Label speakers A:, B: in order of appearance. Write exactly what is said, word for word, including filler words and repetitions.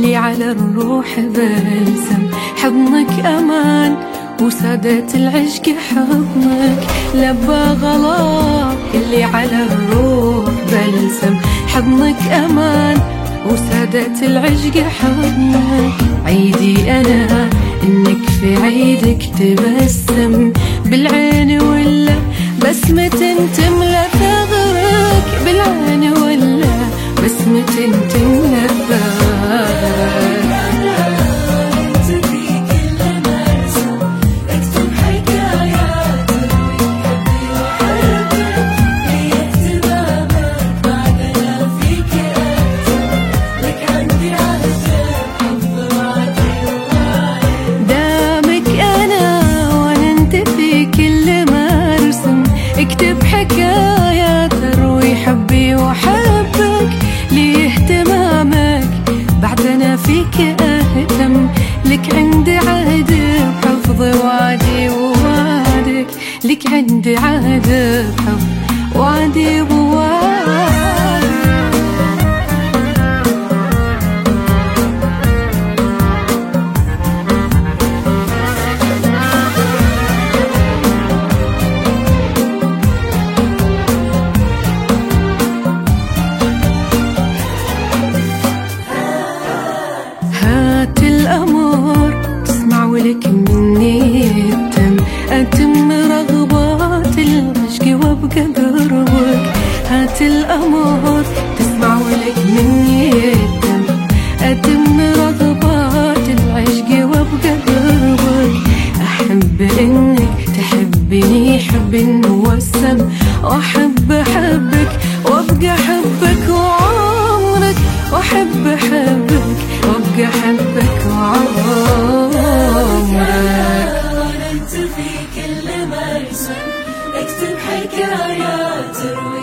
A: اللي على الروح بلسم، حضنك أمان وسادة العشق حضنك لبى غلا. اللي على الروح بلسم، حضنك أمان وسادة العشق حضنك. عيدي أنا إنك في عيدك تبسم، بالعين ولا بسمة تملى ثغرك، بالعين ولا بسمة تملى ثغرك. اكتب حكاية تروي حبي وحبك لاهتمامك، بعد أنا فيك أهتم، لك عندي عهد بحفظ وعدي ووعدك، لك عندي عهد بحفظ وعدي ووعدك. الأمر تسمع ولك مني التم، أتم رغبات العشق وابقى قربك. هات الأمر تسمع ولك مني التم، أتم رغبات العشق وابقى قربك. أحب إنك تحبني حب موسم، وأحب أحبك وابقى أحبك وعمرك، وأحب أحبك وابقى أحبك وعمرك.
B: أنت في كل مرسم، اكتب حكايات تروي